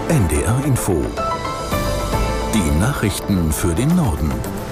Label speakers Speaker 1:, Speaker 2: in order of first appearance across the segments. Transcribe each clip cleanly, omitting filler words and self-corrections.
Speaker 1: NDR Info. Die Nachrichten für den Norden.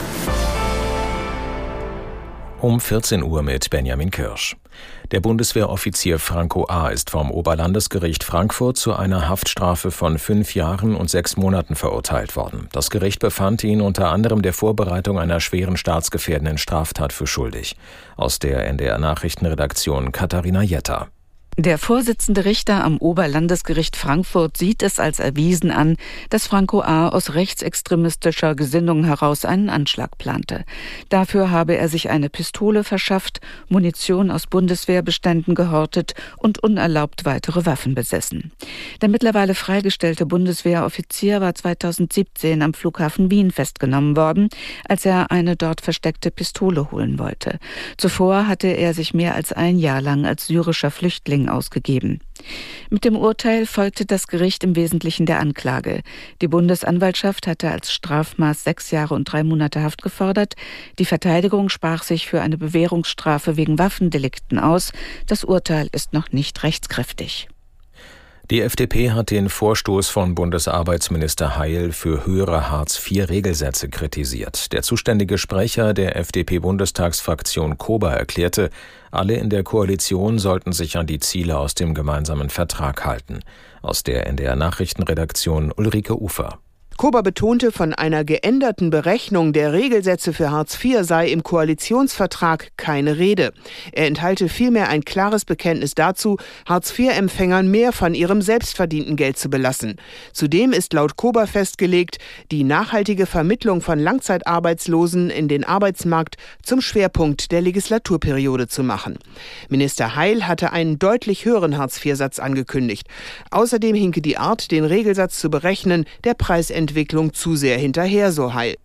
Speaker 2: Um 14 Uhr mit Benjamin Kirsch. Der Bundeswehroffizier Franco A. ist vom Oberlandesgericht Frankfurt zu einer Haftstrafe von 5 Jahren und 6 Monaten verurteilt worden. Das Gericht befand ihn unter anderem der Vorbereitung einer schweren staatsgefährdenden Straftat für schuldig. Aus der NDR Nachrichtenredaktion Katharina Jetter.
Speaker 3: Der Vorsitzende Richter am Oberlandesgericht Frankfurt sieht es als erwiesen an, dass Franco A. aus rechtsextremistischer Gesinnung heraus einen Anschlag plante. Dafür habe er sich eine Pistole verschafft, Munition aus Bundeswehrbeständen gehortet und unerlaubt weitere Waffen besessen. Der mittlerweile freigestellte Bundeswehroffizier war 2017 am Flughafen Wien festgenommen worden, als er eine dort versteckte Pistole holen wollte. Zuvor hatte er sich mehr als ein Jahr lang als syrischer Flüchtling ausgegeben. Mit dem Urteil folgte das Gericht im Wesentlichen der Anklage. Die Bundesanwaltschaft hatte als Strafmaß 6 Jahre und 3 Monate Haft gefordert. Die Verteidigung sprach sich für eine Bewährungsstrafe wegen Waffendelikten aus. Das Urteil ist noch nicht rechtskräftig.
Speaker 2: Die FDP hat den Vorstoß von Bundesarbeitsminister Heil für höhere Hartz-IV-Regelsätze kritisiert. Der zuständige Sprecher der FDP-Bundestagsfraktion Kober erklärte, alle in der Koalition sollten sich an die Ziele aus dem gemeinsamen Vertrag halten. Aus der NDR Nachrichtenredaktion Ulrike Ufer.
Speaker 4: Kober betonte, von einer geänderten Berechnung der Regelsätze für Hartz IV sei im Koalitionsvertrag keine Rede. Er enthalte vielmehr ein klares Bekenntnis dazu, Hartz-IV-Empfängern mehr von ihrem selbstverdienten Geld zu belassen. Zudem ist laut Kober festgelegt, die nachhaltige Vermittlung von Langzeitarbeitslosen in den Arbeitsmarkt zum Schwerpunkt der Legislaturperiode zu machen. Minister Heil hatte einen deutlich höheren Hartz-IV-Satz angekündigt. Außerdem hinke die Art, den Regelsatz zu berechnen, der Preisentwicklung zu sehr hinterher, so Heil.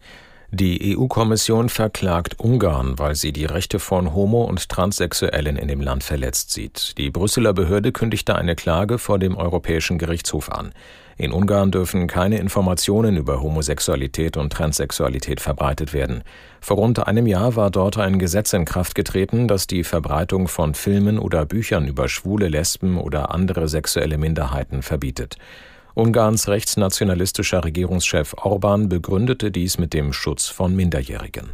Speaker 2: Die EU-Kommission verklagt Ungarn, weil sie die Rechte von Homo- und Transsexuellen in dem Land verletzt sieht. Die Brüsseler Behörde kündigte eine Klage vor dem Europäischen Gerichtshof an. In Ungarn dürfen keine Informationen über Homosexualität und Transsexualität verbreitet werden. Vor rund einem Jahr war dort ein Gesetz in Kraft getreten, das die Verbreitung von Filmen oder Büchern über Schwule, Lesben oder andere sexuelle Minderheiten verbietet. Ungarns rechtsnationalistischer Regierungschef Orbán begründete dies mit dem Schutz von Minderjährigen.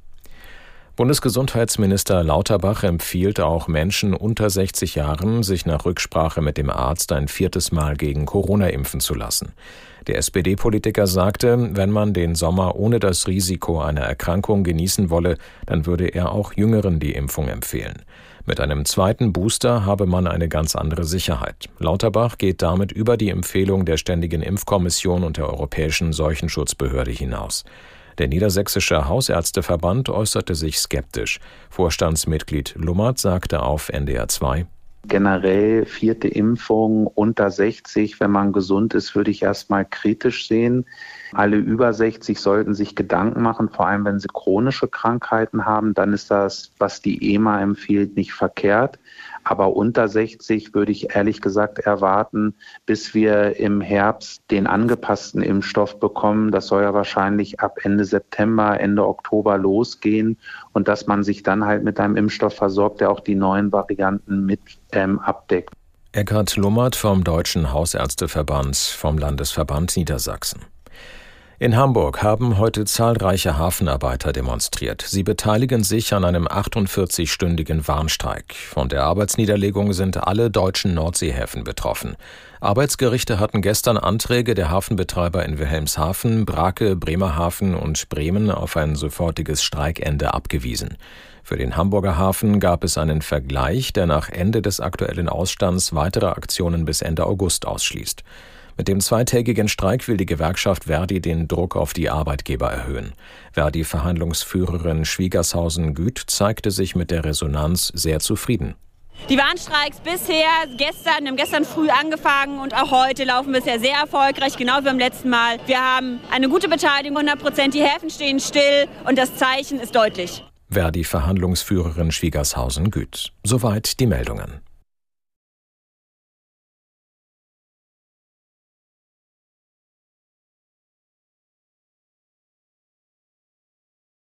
Speaker 2: Bundesgesundheitsminister Lauterbach empfiehlt auch Menschen unter 60 Jahren, sich nach Rücksprache mit dem Arzt ein 4. Mal gegen Corona impfen zu lassen. Der SPD-Politiker sagte, wenn man den Sommer ohne das Risiko einer Erkrankung genießen wolle, dann würde er auch Jüngeren die Impfung empfehlen. Mit einem 2. Booster habe man eine ganz andere Sicherheit. Lauterbach geht damit über die Empfehlung der Ständigen Impfkommission und der Europäischen Seuchenschutzbehörde hinaus. Der Niedersächsische Hausärzteverband äußerte sich skeptisch. Vorstandsmitglied Lummert sagte auf NDR 2:
Speaker 5: Generell 4. Impfung unter 60, wenn man gesund ist, würde ich erstmal kritisch sehen. Alle über 60 sollten sich Gedanken machen, vor allem wenn sie chronische Krankheiten haben, dann ist das, was die EMA empfiehlt, nicht verkehrt. Aber unter 60 würde ich ehrlich gesagt erwarten, bis wir im Herbst den angepassten Impfstoff bekommen. Das soll ja wahrscheinlich ab Ende September, Ende Oktober losgehen und dass man sich dann halt mit einem Impfstoff versorgt, der auch die neuen Varianten mit abdeckt.
Speaker 2: Eckhard Lummert vom Deutschen Hausärzteverband vom Landesverband Niedersachsen. In Hamburg haben heute zahlreiche Hafenarbeiter demonstriert. Sie beteiligen sich an einem 48-stündigen Warnstreik. Von der Arbeitsniederlegung sind alle deutschen Nordseehäfen betroffen. Arbeitsgerichte hatten gestern Anträge der Hafenbetreiber in Wilhelmshaven, Brake, Bremerhaven und Bremen auf ein sofortiges Streikende abgewiesen. Für den Hamburger Hafen gab es einen Vergleich, der nach Ende des aktuellen Ausstands weitere Aktionen bis Ende August ausschließt. Mit dem 2-tägigen Streik will die Gewerkschaft Verdi den Druck auf die Arbeitgeber erhöhen. Verdi-Verhandlungsführerin Schwiegershausen-Güth zeigte sich mit der Resonanz sehr zufrieden.
Speaker 6: Die Warnstreiks bisher, wir haben gestern früh angefangen und auch heute laufen bisher sehr erfolgreich, genau wie beim letzten Mal. Wir haben eine gute Beteiligung, 100%, die Häfen stehen still und das Zeichen ist deutlich.
Speaker 2: Verdi-Verhandlungsführerin Schwiegershausen-Güth. Soweit die Meldungen.